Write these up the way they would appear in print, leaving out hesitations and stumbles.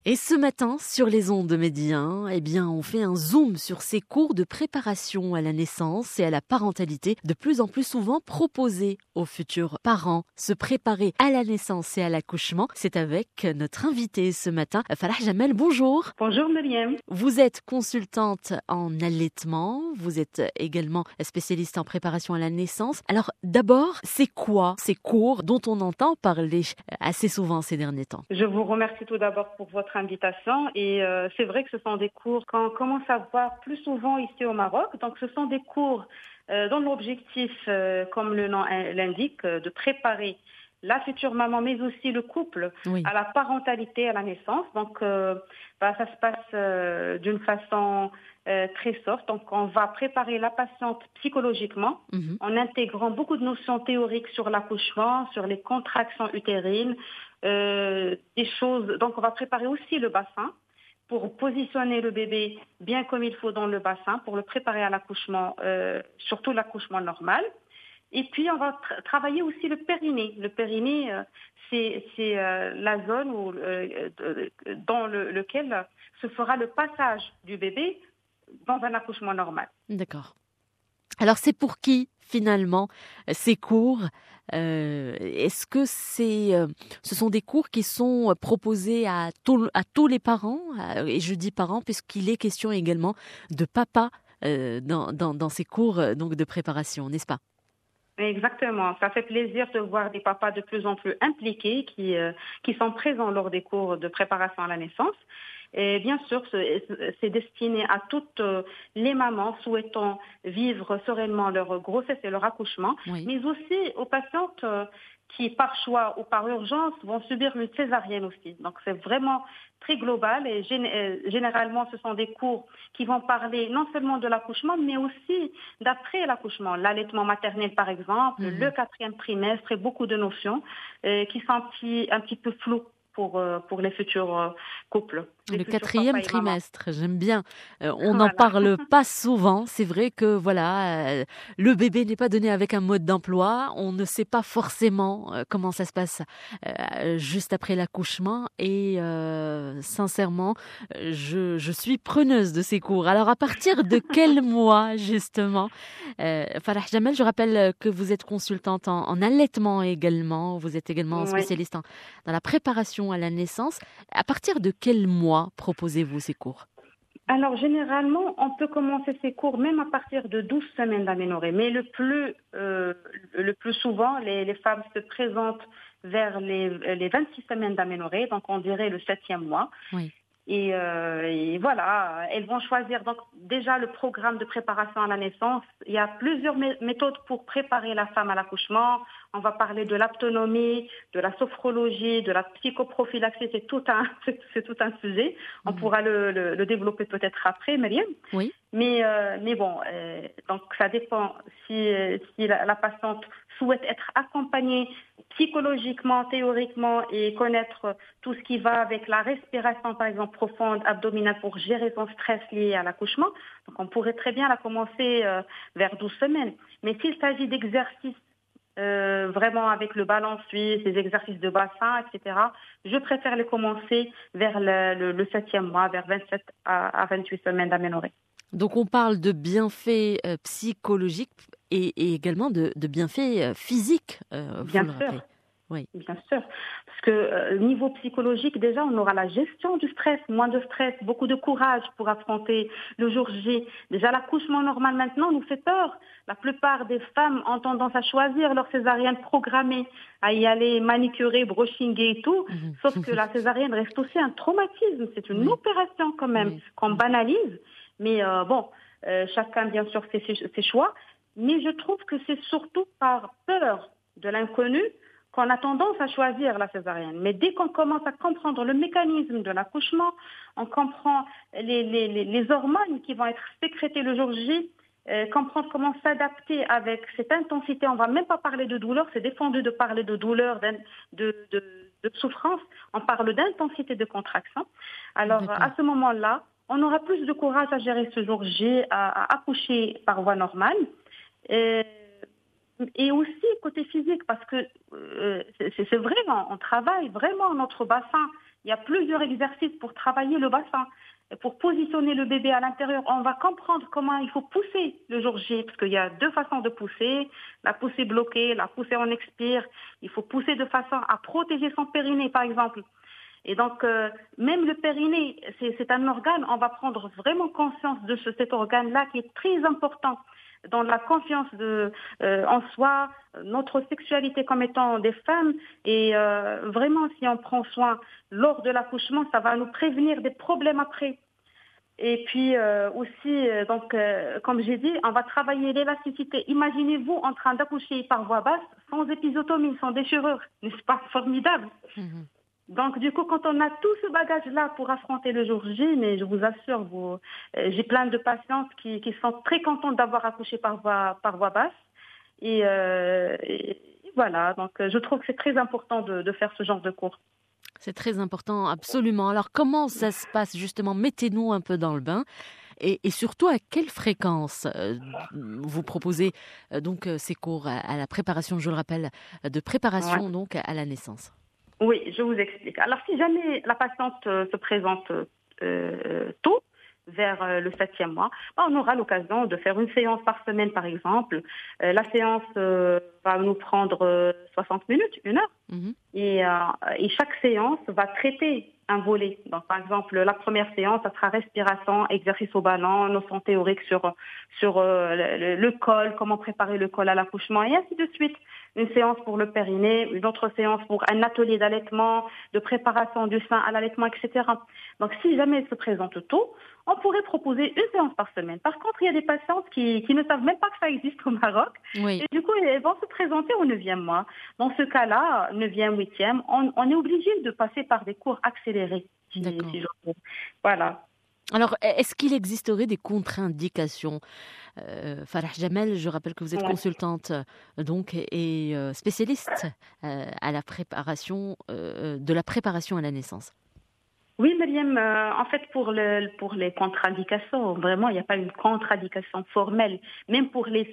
Et ce matin, sur les ondes de Midi 1, on fait un zoom sur ces cours de préparation à la naissance et à la parentalité, de plus en plus souvent proposés aux futurs parents. Se préparer à la naissance et à l'accouchement, c'est avec notre invitée ce matin, Farah Jamel. Bonjour. Bonjour Myriam. Vous êtes consultante en allaitement, vous êtes également spécialiste en préparation à la naissance. Alors d'abord, c'est quoi ces cours dont on entend parler assez souvent ces derniers temps? Je vous remercie tout d'abord pour votre invitation et c'est vrai que ce sont des cours qu'on commence à voir plus souvent ici au Maroc. Donc ce sont des cours dont l'objectif, comme le nom l'indique, de préparer la future maman, mais aussi le couple à la parentalité, à la naissance. Donc ça se passe d'une façon très soft. Donc on va préparer la patiente psychologiquement en intégrant beaucoup de notions théoriques sur l'accouchement, sur les contractions utérines, des choses. Donc on va préparer aussi le bassin pour positionner le bébé bien comme il faut dans le bassin, pour le préparer à l'accouchement, surtout l'accouchement normal. Et puis, on va travailler aussi le périnée. Le périnée, c'est la zone dans lequel se fera le passage du bébé dans un accouchement normal. D'accord. Alors, c'est pour qui, finalement, ces cours? Est-ce que ce sont des cours qui sont proposés à tous les parents? Et je dis parents puisqu'il est question également de papa dans ces cours donc de préparation, n'est-ce pas? Exactement. Ça fait plaisir de voir des papas de plus en plus impliqués qui sont présents lors des cours de préparation à la naissance. Et bien sûr, c'est destiné à toutes les mamans souhaitant vivre sereinement leur grossesse et leur accouchement, mais aussi aux patientes qui, par choix ou par urgence, vont subir une césarienne aussi. Donc, c'est vraiment très global et généralement, ce sont des cours qui vont parler non seulement de l'accouchement, mais aussi d'après l'accouchement. L'allaitement maternel, par exemple, le 4e trimestre et beaucoup de notions qui sont un petit peu floues pour les futurs couples. Le 4e trimestre, j'aime bien. On n'en parle pas souvent. C'est vrai que le bébé n'est pas donné avec un mode d'emploi. On ne sait pas forcément comment ça se passe juste après l'accouchement. Et sincèrement, je suis preneuse de ces cours. Alors, à partir de quel mois, justement, Farah Jamel, je rappelle que vous êtes consultante en allaitement également. Vous êtes également spécialiste dans la préparation à la naissance. À partir de quel mois proposez-vous ces cours? Alors, généralement, on peut commencer ces cours même à partir de 12 semaines d'aménorrhée. Mais le plus souvent, les femmes se présentent vers les 26 semaines d'aménorrhée, donc on dirait le 7e mois. Oui. Et voilà, elles vont choisir donc déjà le programme de préparation à la naissance. Il y a plusieurs méthodes pour préparer la femme à l'accouchement. On va parler de l'aptonomie, de la sophrologie, de la psychoprophylaxie. C'est tout un sujet. On pourra le développer peut-être après, Myriam. Oui. Mais bon, donc ça dépend si la patiente souhaite être accompagnée psychologiquement, théoriquement et connaître tout ce qui va avec la respiration, par exemple, profonde, abdominale pour gérer son stress lié à l'accouchement. Donc, on pourrait très bien la commencer vers 12 semaines. Mais s'il s'agit d'exercices vraiment avec le ballon suisse, les exercices de bassin, etc., je préfère les commencer vers le 7e mois, vers 27 à 28 semaines d'aménorrhée. Donc, on parle de bienfaits psychologiques et également de bienfaits physiques. Bien sûr. Oui. Bien sûr. Parce que niveau psychologique, déjà, on aura la gestion du stress, moins de stress, beaucoup de courage pour affronter le jour J. Déjà, l'accouchement normal maintenant nous fait peur. La plupart des femmes ont tendance à choisir leur césarienne programmée, à y aller manicurer, brushing et tout. Sauf que la césarienne reste aussi un traumatisme. C'est une opération quand même qu'on banalise. Mais chacun, bien sûr, fait ses choix. Mais je trouve que c'est surtout par peur de l'inconnu qu'on a tendance à choisir la césarienne. Mais dès qu'on commence à comprendre le mécanisme de l'accouchement, on comprend les hormones qui vont être sécrétées le jour J, comprendre comment s'adapter avec cette intensité. On ne va même pas parler de douleur, c'est défendu de parler de douleur, de souffrance. On parle d'intensité de contraction. Alors, à ce moment-là, on aura plus de courage à gérer ce jour J, à accoucher par voie normale. Et aussi côté physique, parce que c'est vrai, on travaille vraiment notre bassin Il y a plusieurs exercices pour travailler le bassin. Pour positionner le bébé à l'intérieur, on va comprendre comment il faut pousser le jour J, parce qu'il y a deux façons de pousser, la poussée bloquée, la poussée en expire. Il faut pousser de façon à protéger son périnée, par exemple. Et donc, même le périnée, c'est un organe, on va prendre vraiment conscience de cet organe-là qui est très important dans la confiance en soi, notre sexualité comme étant des femmes. Et vraiment, si on prend soin lors de l'accouchement, ça va nous prévenir des problèmes après. Et puis aussi, comme j'ai dit, on va travailler l'élasticité. Imaginez-vous en train d'accoucher par voie basse, sans épisiotomie, sans déchirure. N'est-ce pas formidable? Donc, du coup, quand on a tout ce bagage-là pour affronter le jour J, mais je vous assure, j'ai plein de patientes qui sont très contentes d'avoir accouché par voie basse. Et voilà, donc je trouve que c'est très important de faire ce genre de cours. C'est très important, absolument. Alors, comment ça se passe, justement? Mettez-nous un peu dans le bain. Et surtout, à quelle fréquence vous proposez ces cours à la préparation, je le rappelle, de préparation donc à la naissance? Oui, je vous explique. Alors, si jamais la patiente se présente tôt, vers le 7e mois, on aura l'occasion de faire une séance par semaine, par exemple. La séance va nous prendre 60 minutes, 1 heure. Et chaque séance va traiter un volet. Donc, par exemple, la première séance, ça sera respiration, exercice au ballon, notions théoriques sur le col, comment préparer le col à l'accouchement, et ainsi de suite. Une séance pour le périnée, une autre séance pour un atelier d'allaitement, de préparation du sein à l'allaitement, etc. Donc, si jamais elle se présente tôt, on pourrait proposer une séance par semaine. Par contre, il y a des patientes qui ne savent même pas que ça existe au Maroc. Oui. Et du coup, elles vont se présenter au 9e mois. Dans ce cas-là, 9e, 8e, on est obligé de passer par des cours accélérés. Voilà. Alors, est-ce qu'il existerait des contre-indications? Farah Jamel, je rappelle que vous êtes consultante et spécialiste à la préparation de la préparation à la naissance. Oui, Myriam, en fait, pour les contre-indications, vraiment, il n'y a pas une contre-indication formelle. Même pour les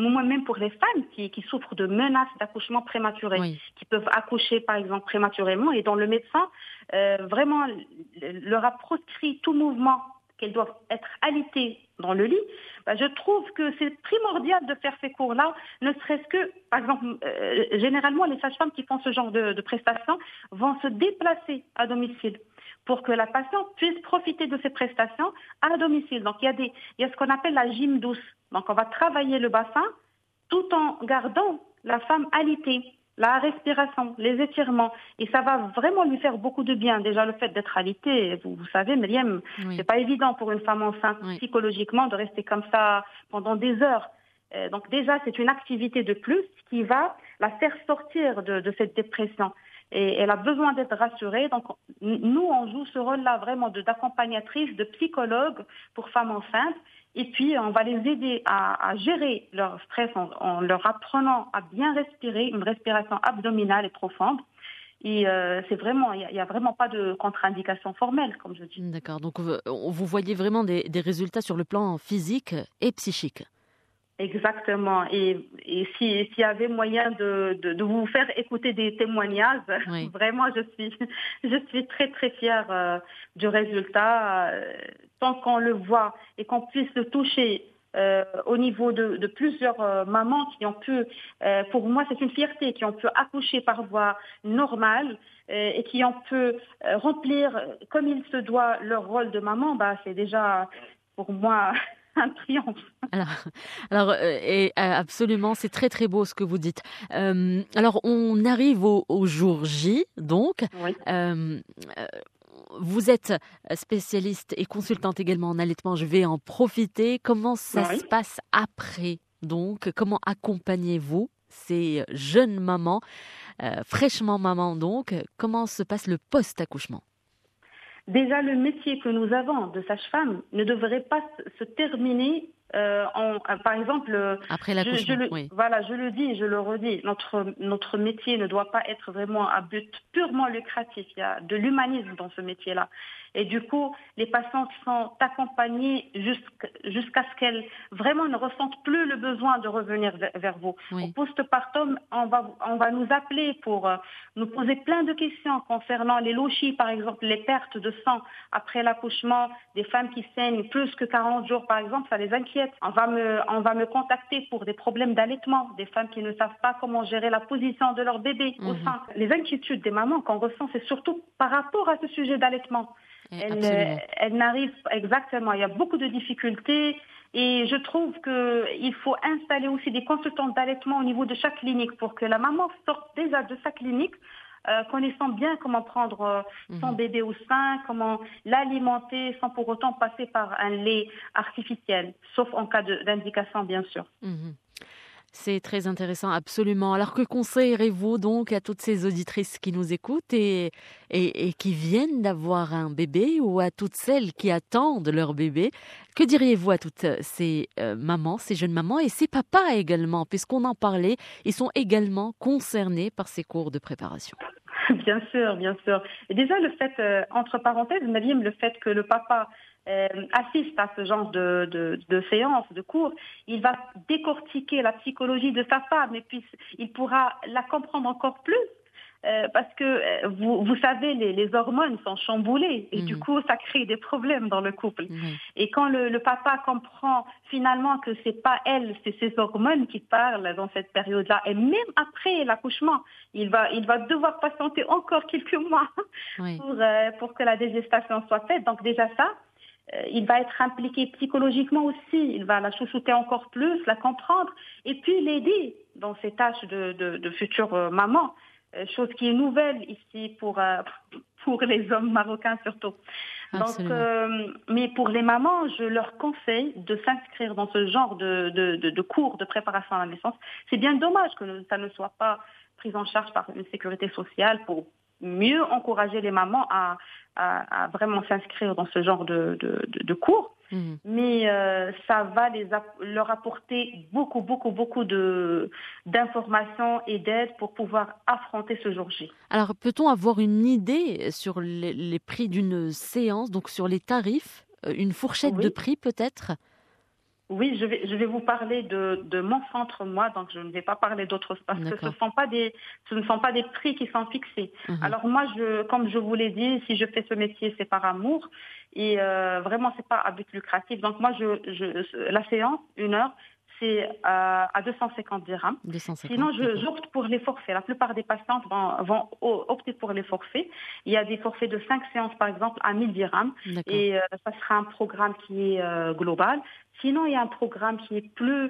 femmes qui souffrent de menaces d'accouchement prématuré, qui peuvent accoucher, par exemple, prématurément, et dont le médecin, vraiment, leur a proscrit tout mouvement qu'elles doivent être alitées dans le lit, je trouve que c'est primordial de faire ces cours-là, ne serait-ce que, par exemple, généralement, les sages-femmes qui font ce genre de prestations vont se déplacer à domicile pour que la patiente puisse profiter de ces prestations à domicile. Donc, il y a ce qu'on appelle la gym douce. Donc, on va travailler le bassin tout en gardant la femme alitée, la respiration, les étirements. Et ça va vraiment lui faire beaucoup de bien. Déjà, le fait d'être alitée, vous savez, Myriam, c'est pas évident pour une femme enceinte psychologiquement de rester comme ça pendant des heures. Donc, déjà, c'est une activité de plus qui va la faire sortir de cette dépression. Et elle a besoin d'être rassurée. Donc, nous, on joue ce rôle-là vraiment d'accompagnatrice, de psychologue pour femmes enceintes. Et puis, on va les aider à gérer leur stress en leur apprenant à bien respirer, une respiration abdominale et profonde. Et c'est vraiment, il n'y a vraiment pas de contre-indication formelle, comme je dis. D'accord. Donc, vous voyez vraiment des résultats sur le plan physique et psychique. Exactement. Et s'il y avait moyen de vous faire écouter des témoignages, vraiment, je suis très, très fière du résultat. Tant qu'on le voit et qu'on puisse le toucher au niveau de plusieurs mamans qui ont pu, pour moi, c'est une fierté, qui ont pu accoucher par voie normale et qui ont pu remplir comme il se doit leur rôle de maman, c'est déjà, pour moi, un triomphe. Alors absolument, c'est très très beau ce que vous dites. Alors on arrive au jour J, donc. Vous êtes spécialiste et consultante également en allaitement. Je vais en profiter. Comment ça se passe après? Donc, comment accompagnez-vous ces jeunes mamans, fraîchement mamans donc? Comment se passe le post-accouchement? Déjà, le métier que nous avons de sage-femme ne devrait pas se terminer par exemple, Après l'accouchement, oui. voilà, je le dis, je le redis, notre métier ne doit pas être vraiment à but purement lucratif. Il y a de l'humanisme dans ce métier-là. Et du coup, les patientes sont accompagnées jusqu'à ce qu'elles vraiment ne ressentent plus le besoin de revenir vers vous. Oui. Au postpartum, on va nous appeler pour nous poser plein de questions concernant les lochies, par exemple, les pertes de sang après l'accouchement, des femmes qui saignent plus que 40 jours, par exemple, ça les inquiète. On va me contacter pour des problèmes d'allaitement, des femmes qui ne savent pas comment gérer la position de leur bébé au sein. Les inquiétudes des mamans qu'on ressent, c'est surtout par rapport à ce sujet d'allaitement. Elles n'arrivent exactement. Il y a beaucoup de difficultés et je trouve qu'il faut installer aussi des consultantes d'allaitement au niveau de chaque clinique pour que la maman sorte déjà de sa clinique connaissant bien comment prendre son bébé au sein, comment l'alimenter sans pour autant passer par un lait artificiel, sauf en cas d'indication bien sûr. C'est très intéressant, absolument. Alors que conseillerez-vous donc à toutes ces auditrices qui nous écoutent et qui viennent d'avoir un bébé ou à toutes celles qui attendent leur bébé? Que diriez-vous à toutes ces mamans, ces jeunes mamans et ces papas également, puisqu'on en parlait, ils sont également concernés par ces cours de préparation? Bien sûr, bien sûr. Et déjà, le fait, entre parenthèses, Mariam, le fait que le papa assiste à ce genre de séance, de cours, il va décortiquer la psychologie de sa femme et puis il pourra la comprendre encore plus. Parce que vous savez, les hormones sont chamboulées et du coup, ça crée des problèmes dans le couple. Et quand le papa comprend finalement que c'est pas elle, c'est ses hormones qui parlent dans cette période-là, et même après l'accouchement, il va devoir patienter encore quelques mois pour que la digestation soit faite. Donc déjà ça, il va être impliqué psychologiquement aussi. Il va la chouchouter encore plus, la comprendre et puis l'aider dans ses tâches de future maman. Chose qui est nouvelle ici pour les hommes marocains surtout. Donc, mais pour les mamans, je leur conseille de s'inscrire dans ce genre de cours de préparation à la naissance. C'est bien dommage que ça ne soit pas pris en charge par une sécurité sociale pour mieux encourager les mamans à vraiment s'inscrire dans ce genre de cours. Mais ça va leur apporter beaucoup d'informations et d'aide pour pouvoir affronter ce jour J. Alors, peut-on avoir une idée sur les prix d'une séance, donc sur les tarifs, une fourchette de prix peut-être? Oui, je vais vous parler de mon centre, moi, donc je ne vais pas parler d'autres parce que ce ne sont pas des prix qui sont fixés. Alors moi, comme je vous l'ai dit, si je fais ce métier, c'est par amour et vraiment, c'est pas à but lucratif. Donc moi, la séance, 1 heure, c'est à 250 dirhams. 250, sinon, j'opte pour les forfaits. La plupart des patientes vont opter pour les forfaits. Il y a des forfaits de 5 séances, par exemple, à 1000 dirhams. Et ça sera un programme qui est global. Sinon, il y a un programme qui est plus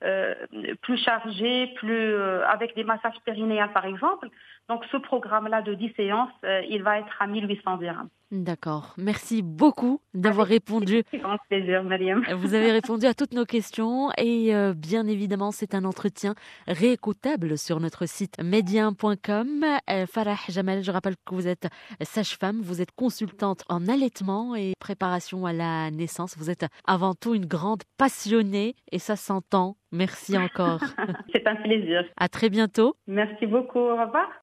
chargé, avec des massages périnéales, par exemple. Donc, ce programme-là de 10 séances, il va être à 1800 dirhams. D'accord. Merci beaucoup d'avoir répondu. C'est grand plaisir, Mariam. Vous avez répondu à toutes nos questions et bien évidemment, c'est un entretien réécoutable sur notre site médien.com. Farah Jamal, je rappelle que vous êtes sage-femme, vous êtes consultante en allaitement et préparation à la naissance. Vous êtes avant tout une grande passionnée et ça s'entend. Merci encore. C'est un plaisir. À très bientôt. Merci beaucoup. Au revoir.